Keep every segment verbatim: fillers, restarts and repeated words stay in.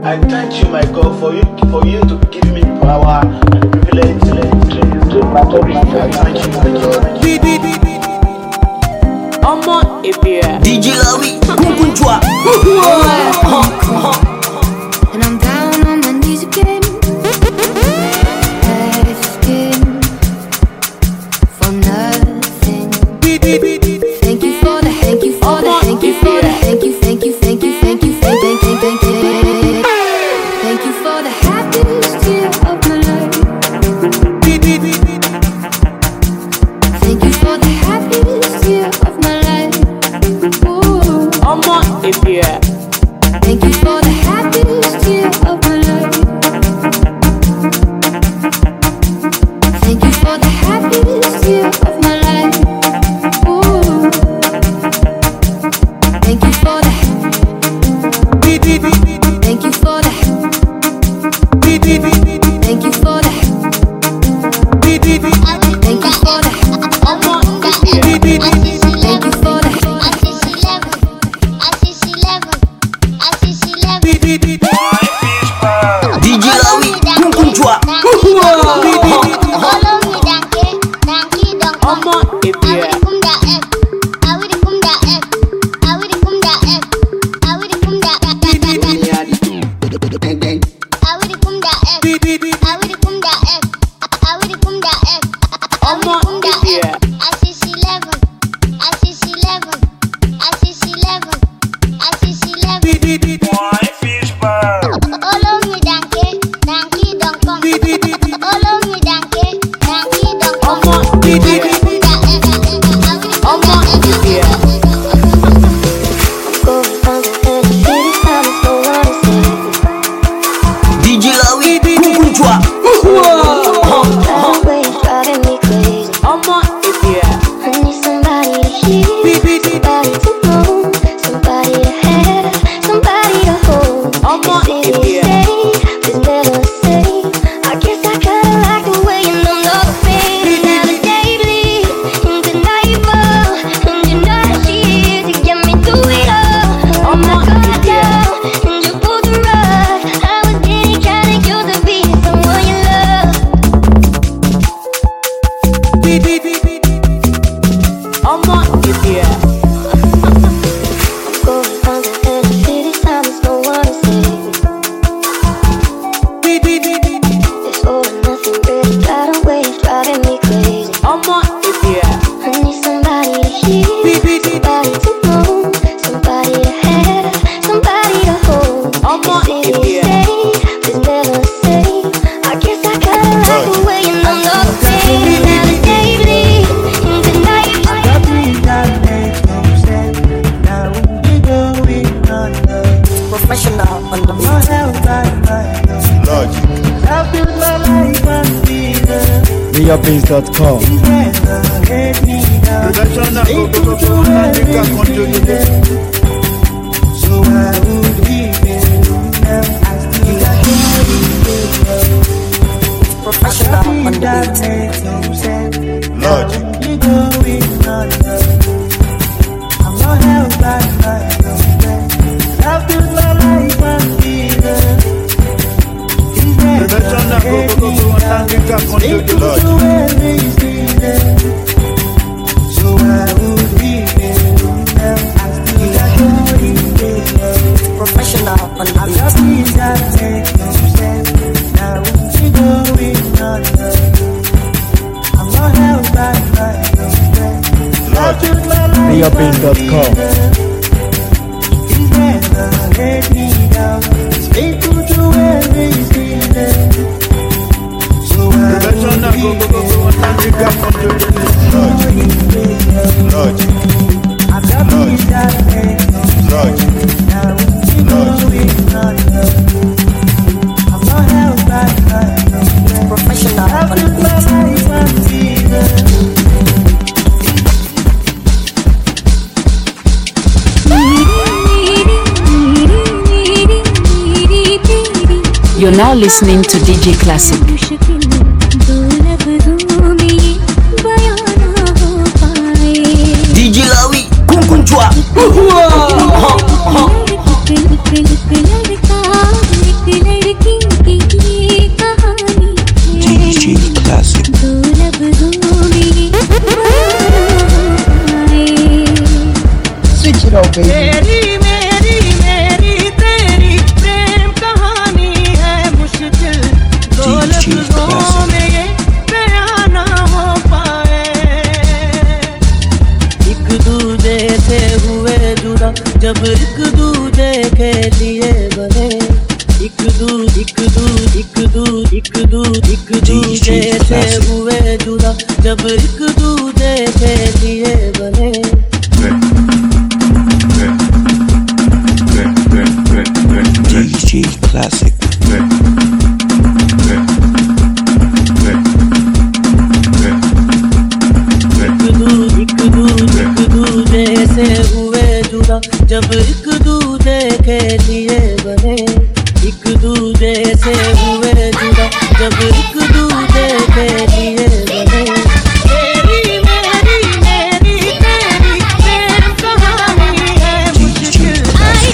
I thank you, my God, for you for you to give me power and privilege to to battle with you. Thank you, thank you, thank you. Omo Ebia D J Lawi Kunkunchwa. And I'm down on my knees again, asking for nothing. Thank you for the, thank you for the, thank you for the, thank you, thank you, thank you, thank you, thank you, thank you, thank you. Thank you for the happiest year of my life. Thank you for the happiest year of my life. Ooh. Omo Ebia Thank you for the happiest year of my life. Thank you for the happiest year of my life. Ooh. Thank you for the. Thank you for the. Thank you for the. Thank you for the. Omo Ebia Thank you for the. D J Lawi Kunkunchwa. Omo Ebia Omo Ebia Omo Ebia Omo Ebia D J Lawi Kunkunchwa. Omo Ebia Omo Ebia Omo Ebia Omo Ebia Omo Ebia Omo Ebia Professional on the beat. Leahbeats dot com. So I would give it Professional on the beat. Logic. You going under. I'm not held by my love. I've built my life on fever. So I would give it. I still got your Professional on the I'm beat. not pleased I take no step. Now you going under. I'm not held by my love. I've built my life Leahbeats dot com. He's never let me down. Stay true to every season. So I will Logic. I'm not pleased that take no Logic. now you going under. I'm not held by my love. Professional I've on the built my beat. life on season. You're now listening to D J Classic. D J Lawi Kunkunchwa. जब एक दूजे के लिए बने D J Classic. एक दूजे एक दूजे से हुए जुदा जब एक दूजे के लिए बने एक दूजे से हुए जुदा जब एक दूजे के लिए बने तेरी मेरी मेरी तेरी प्रेम कहानी है मुश्किल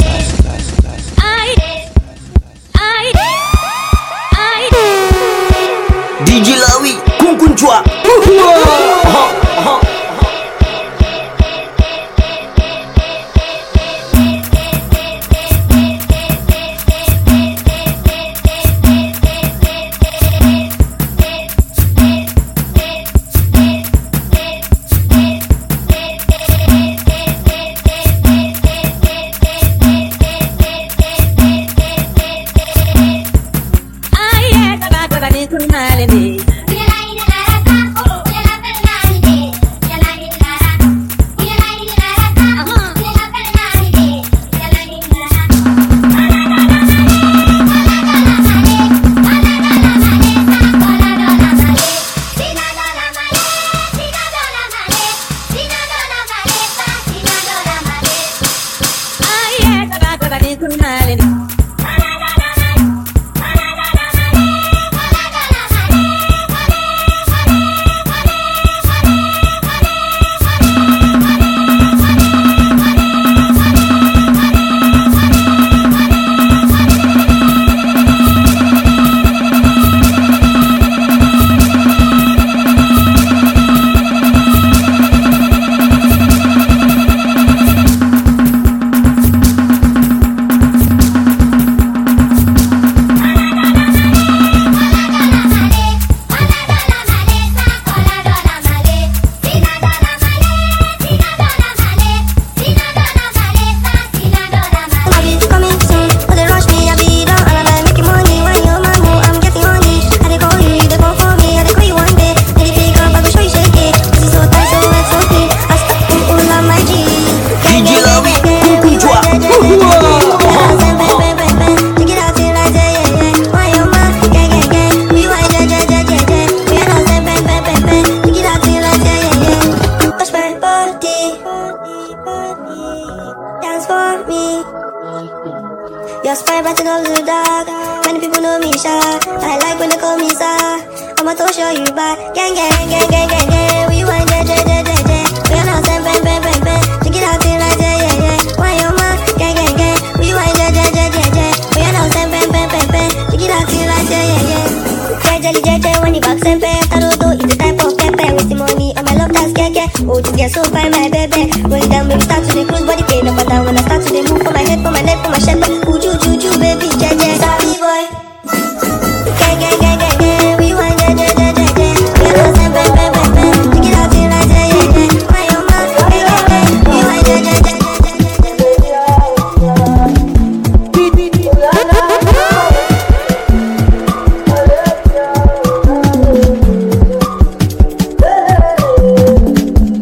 D J Lawi Kun Kun Chua.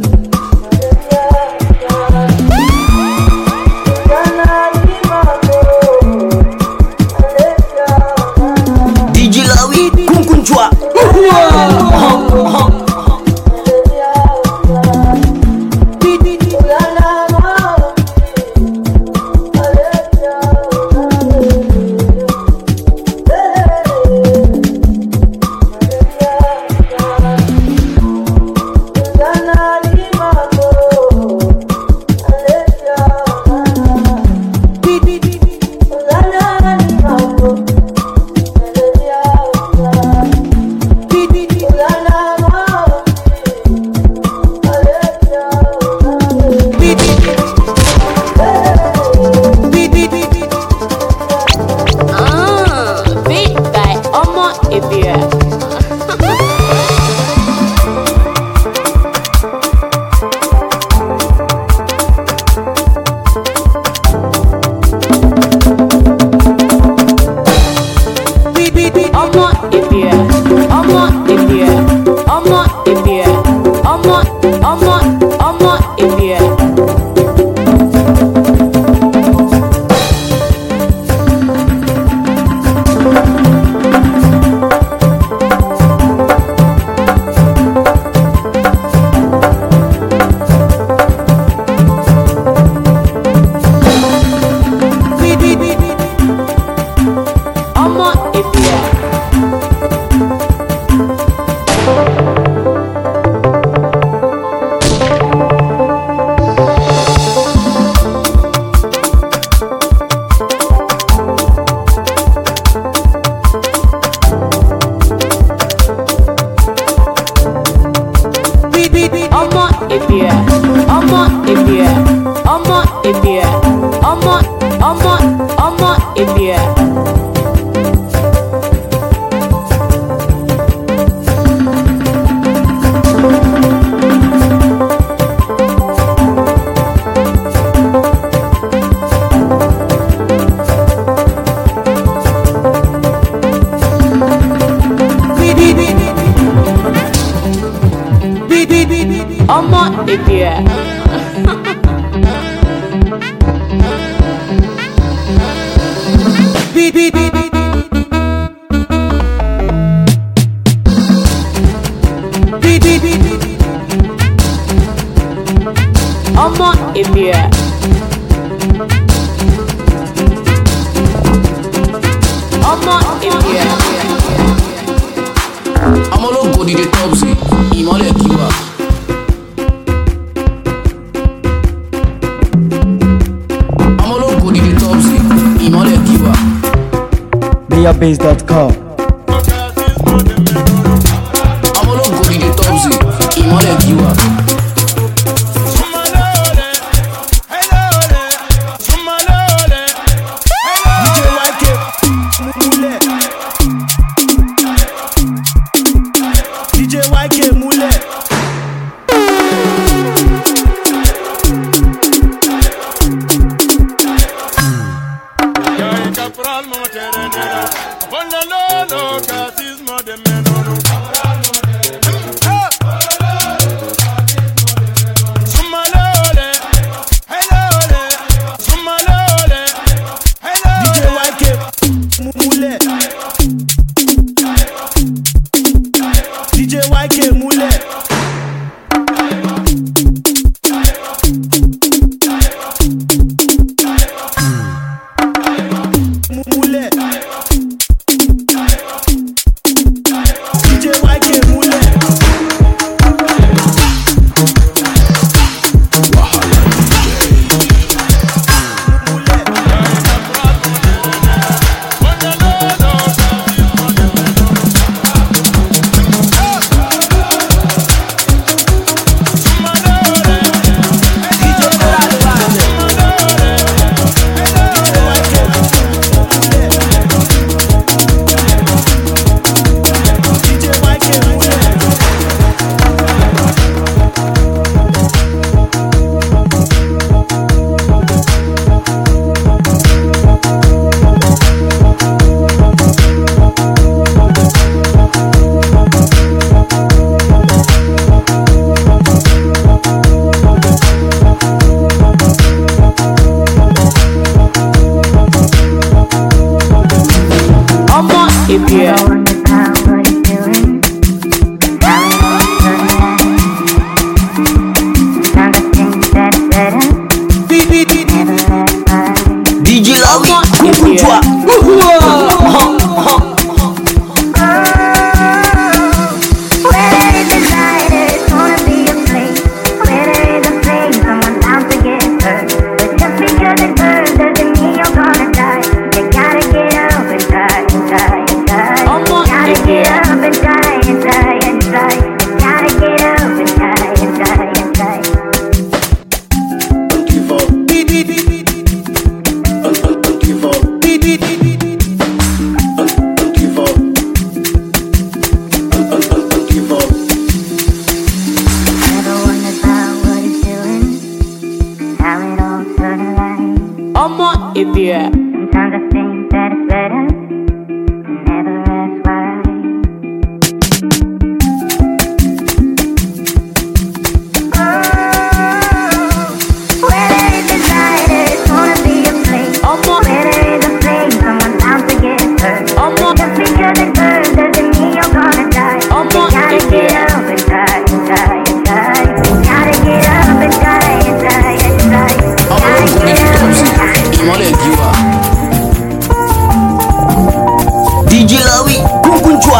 Thank you. Base dot com. I'm all go to the Topsy. Imole Kiwa. D J Y K Mule. D J Y K Mule. Mule. D J Y K Mule. D J Lawi, Kukunchwa. Give up. D J Lawi, Kunkunchwa.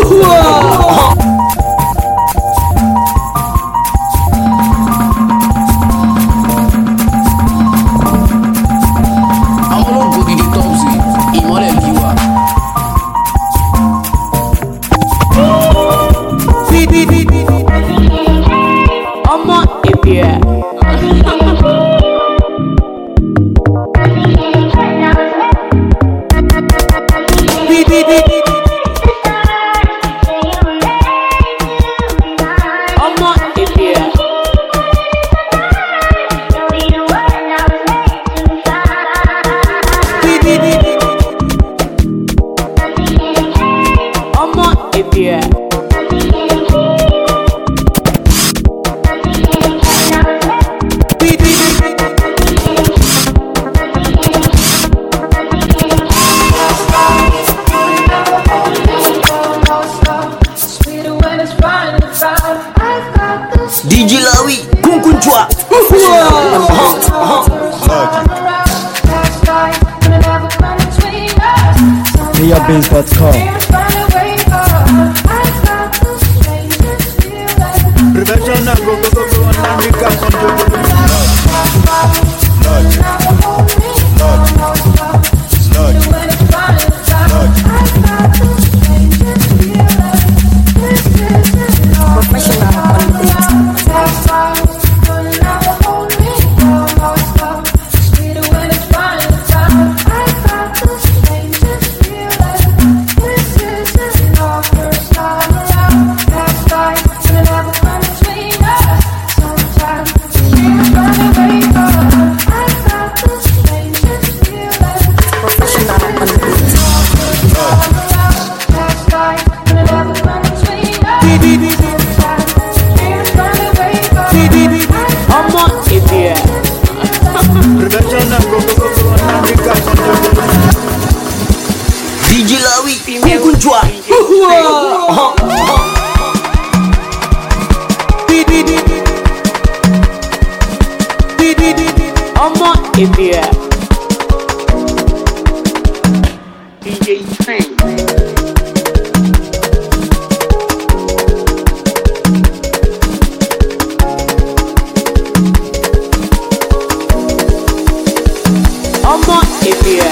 D J Lawi, Kunkunchwa. Riabeats dot com. Prevention and go go go go and we can control the Lodge, Lodge, D J Lawi, Kunkunchwa. Omo Ibia. D J Train. Omo Ibia.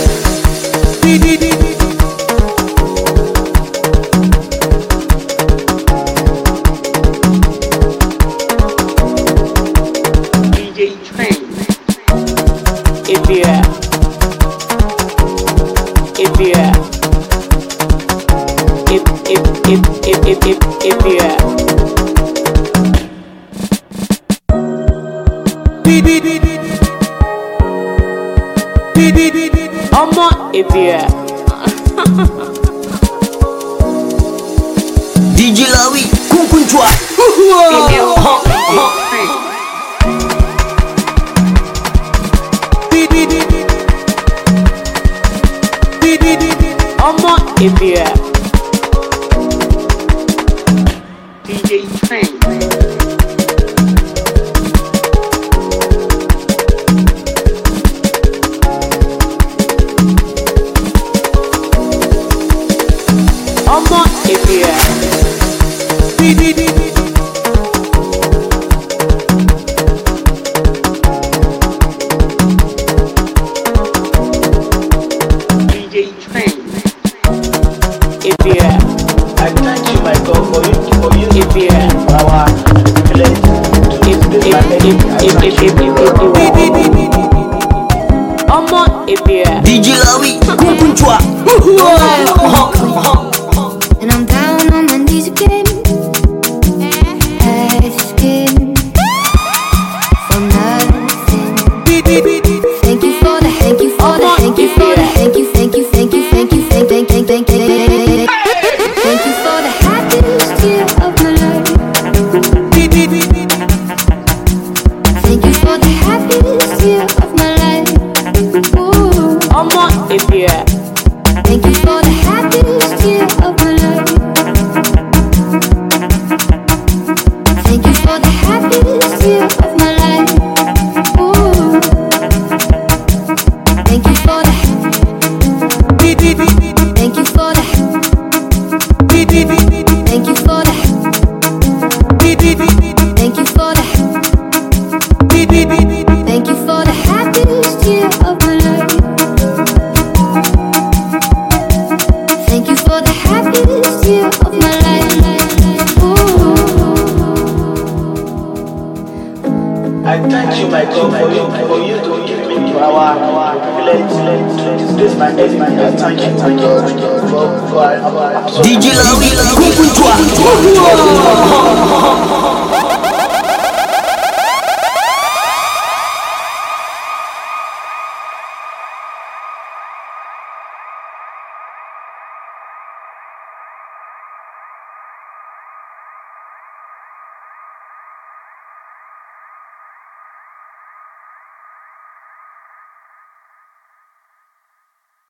D J Train. Ibia. Ibia. Ib ib ib ib ib ib Ibia. Omo Ibia. D J Lawi, Kunkunchwa. Omo Ibia. D J Train. Omo Ibia. D J Train. Ibia. I thank you, my God, for you, for you, Ibia. power, privilege to do my Omo Ibia. D J Lawi, Kunkunchwa. And I'm down on my knees again, asking for nothing. Thank you for the, thank you for the, thank you for the, thank you, thank you, thank you, thank you, thank, thank, thank, thank, thank, thank you for the happiest year of my life. Thank you for the happiest year of my life. Ooh. Omo Ibia. Thank you for the happiest year of my life. Thank you for the happiest year of my life. Ooh. Thank you for the, thank you for the my enemy. Thank you, thank you, thank you. For, for, for, D J Lawi, coucou toi.